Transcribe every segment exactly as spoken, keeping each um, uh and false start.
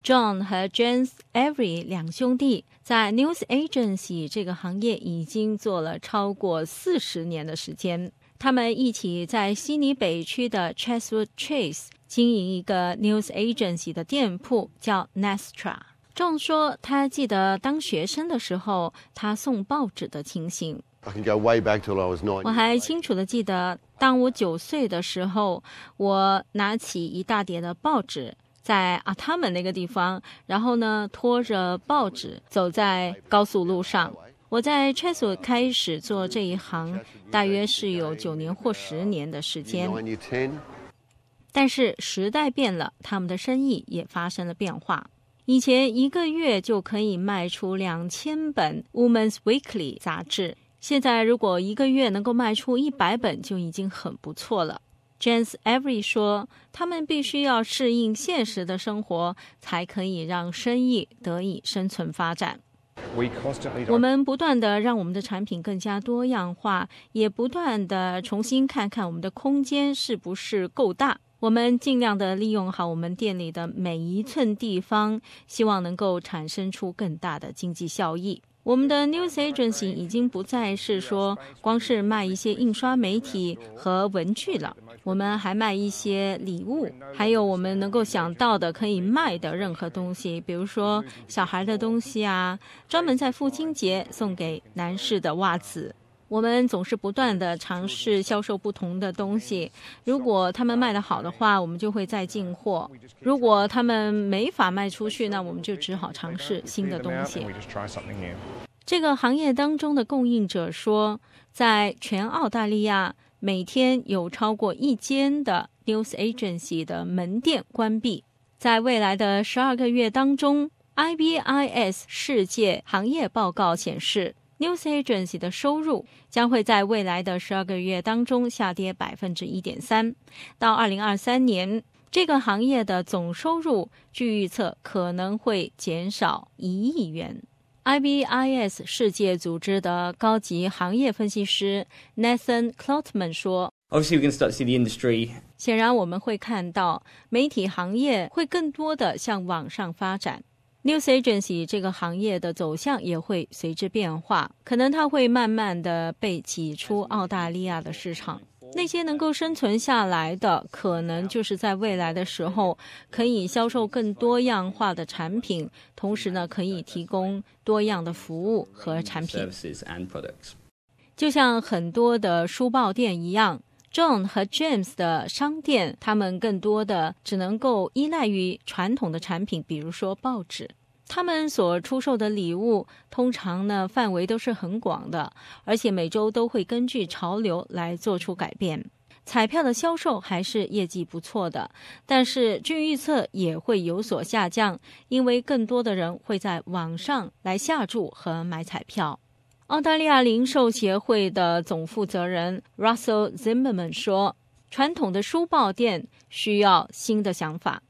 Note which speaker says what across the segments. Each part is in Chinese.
Speaker 1: John 和 James Avery 两兄弟在 News Agency 这个行业已经做了超过四十年的时间。他们一起在悉尼北区的 Chatswood Chase 经营一个 News Agency 的店铺，叫 Nestra。John 说他记得当学生的时候他送报纸的情形。我还清楚地记得当我九岁的时候，我拿起一大叠的报纸，在阿塔门那个地方，然后呢拖着报纸走在高速路上。我在 Chatswood 开始做这一行大约是有九年或十年的时间。但是时代变了，他们的生意也发生了变化。以前一个月就可以卖出两千本 Women's Weekly 杂志，现在如果一个月能够卖出一百本就已经很不错了。James Avery 说，他们必须要适应现实的生活，才可以让生意得以生存发展。我们不断地让我们的产品更加多样化，也不断地重新看看我们的空间是不是够大。我们尽量地利用好我们店里的每一寸地方，希望能够产生出更大的经济效益。我们的 News Agency 已经不再是说光是卖一些印刷媒体和文具了，我们还卖一些礼物，还有我们能够想到的可以卖的任何东西，比如说小孩的东西啊，专门在父亲节送给男士的袜子。我们总是不断地尝试销售不同的东西，如果他们卖得好的话，我们就会再进货，如果他们没法卖出去，那我们就只好尝试新的东西。这个行业当中的供应者说，在全澳大利亚每天有超过一间的 News Agency 的门店关闭。在未来的十二个月当中， I B I S 世界行业报告显示News Agency 的收入将会在未来的十二个月当中下跌 百分之一点三， 到二零二三年，这个行业的总收入据预测可能会减少一亿元。I B I S 世界组织的高级行业分析师 Nathan Cloutman 说，
Speaker 2: Obviously, we can start to see the industry.
Speaker 1: 显然我们会看到媒体行业会更多的向网上发展。News Agency 这个行业的走向也会随之变化，可能它会慢慢的被挤出澳大利亚的市场。那些能够生存下来的，可能就是在未来的时候可以销售更多样化的产品，同时呢可以提供多样的服务和产品。就像很多的书报店一样， John 和 James 的商店，他们更多的只能够依赖于传统的产品，比如说报纸。他们所出售的礼物通常呢范围都是很广的，而且每周都会根据潮流来做出改变。彩票的销售还是业绩不错的，但是据预测也会有所下降，因为更多的人会在网上来下注和买彩票。澳大利亚零售协会的总负责人 Russell Zimmerman 说，传统的书报店需要新的想法。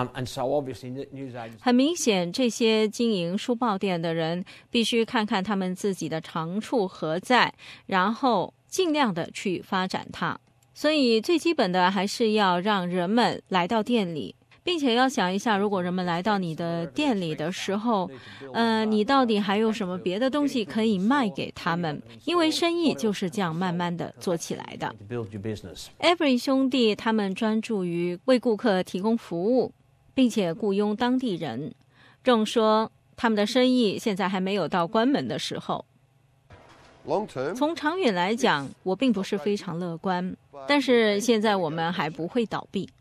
Speaker 1: 很明显，这些经营书报店的人必须看看他们自己的长处何在，然后尽量的去发展它。所以最基本的还是要让人们来到店里，并且要想一下，如果人们来到你的店里的时候，呃，你到底还有什么别的东西可以卖给他们？因为生意就是这样慢慢的做起来的。Avery 兄弟他们专注于为顾客提供服务，并且雇佣当地人。正说他们的生意现在还没有到关门的时候。从长远来讲，我并不是非常乐观，但是现在我们还不会倒闭。